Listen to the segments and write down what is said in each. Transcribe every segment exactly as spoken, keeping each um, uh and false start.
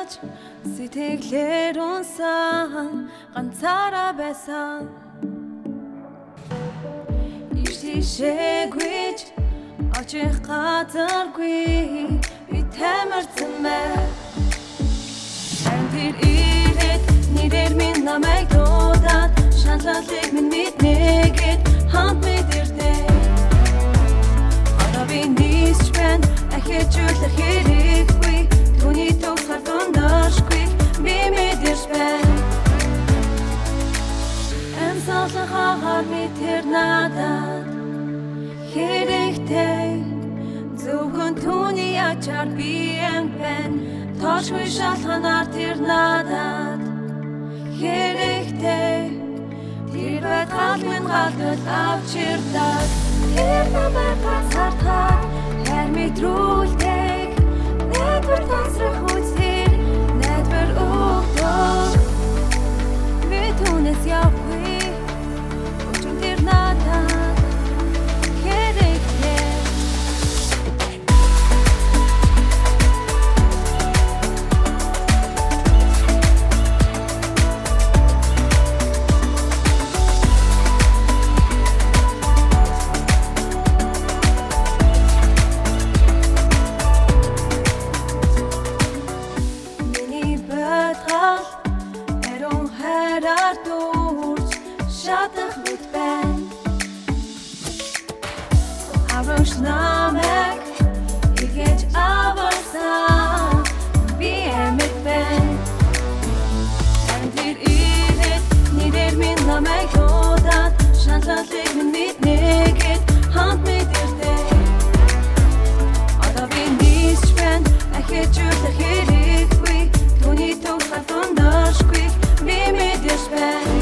Ачааж сэтгэлээр унсан ганцаараа байсан Ишишэгвич очих газаргүй би тамирсан мэ Харин тэр ирээд нэрээр минь намайг дуудаад шаналлыг минь мэднэгээд хамт мэдэрдээ Одоо би нийсч байна ахиажуулах хэрэггүй Түүний төгсгөр дундашгүй би мэдэрч байна Амсалхагаар мэдэр надад хэрэгтэй Зөвхөн түүний ачаар би энд байна Тошгүй шалтгаанаар тэр надад хэрэгтэй Тэр байтал минь галдал авчирдаад Тэр намайг гацартаад Хэр мэдрүүлдэг Найдвар тасрах үзэр Найдвар өгдөг Би түүнээс явгүй Өчөн тэр надад хэрэгтэй Шатах мэт байна Авраш намайг Игэж аварсан Би эмэт байна Харин тэр ирээд Нэрээр минь намайг дуудаад Шаналлыг минь мэднэгээд хамт мэдэрдээ Одоо би нийсч байна Ахиажуулах хэрэггүй Түүний төгсгөр дундашгүй Би мэдэрч байна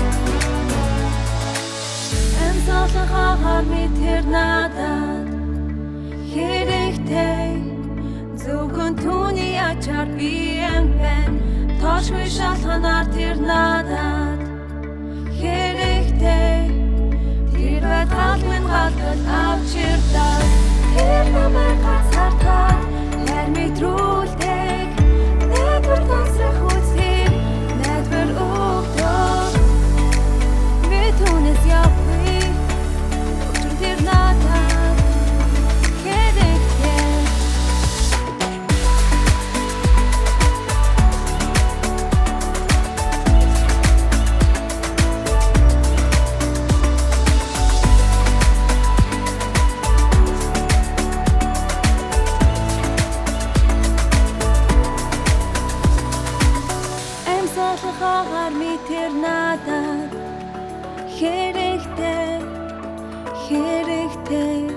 Амсалхагаар мэдэр надад хэрэгтэй Зөвхөн түүний ачаар би энд байна Тошгүй шалтгаанаар тэр надад хэрэгтэй Тэр байтал минь галдал авчирдаад Тэр намайг гацартаад Хэр мэдрүүлдэг Найдвар тасрах үзэр Найдвар өгдөг Би түүнээс явгүй Өчөн тэр надад хэрэгтэй Амсалхагаар мэдэр надад хэрэгтэй хэрэгтэй